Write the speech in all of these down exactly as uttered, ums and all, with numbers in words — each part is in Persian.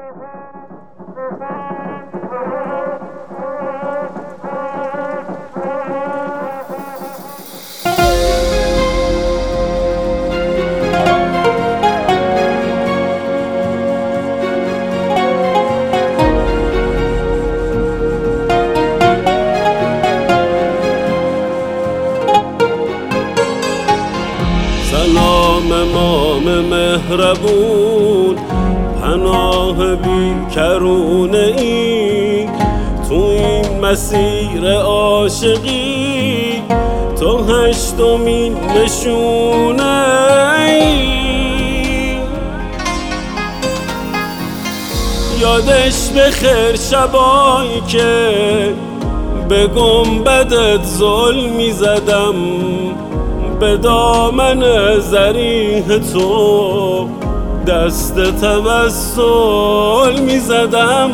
سلام امام مهربون، پناه بی کرونه ای تو این مسیر عاشقی، تو هشتمین نشونه ای. یادش بخیر شبایی که به گنبدت ظلمی زدم، به دامن زریح تو دست توسل می زدم.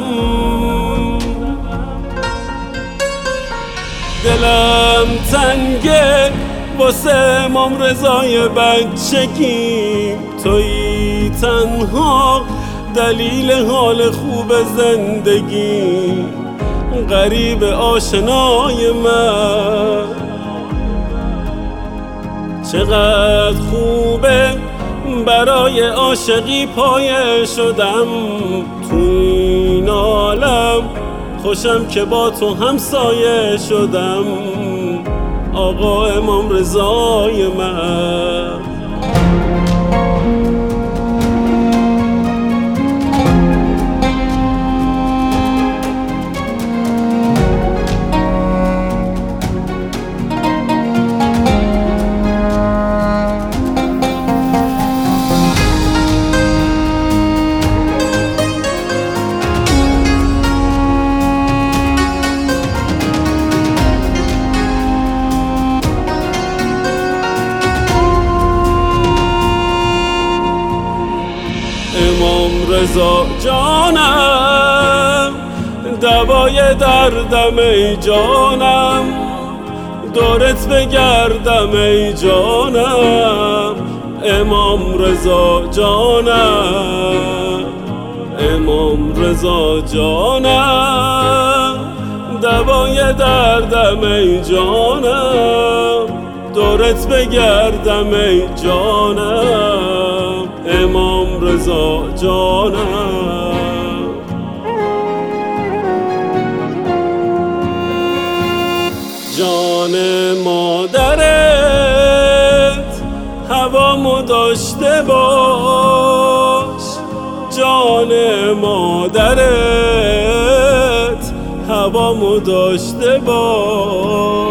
دلم تنگه واسه امام رضای بچگی، تویی تنها دلیل حال خوب زندگی، غریب آشنای من. چقدر خوبه برای عاشقی پایه شدم تو این عالم، خوشم که با تو همسایه شدم آقا امام رضای من. امام رضا جانم، دوای دردم ای جانم، دورت بگردم ای جانم. امام رضا جانم، امام رضا جانم، دوای دردم ای جانم، دورت بگردم ای جانم. امام رضا جانم. جان مادرت هوامو داشته باش، جان مادرت هوامو داشته باش.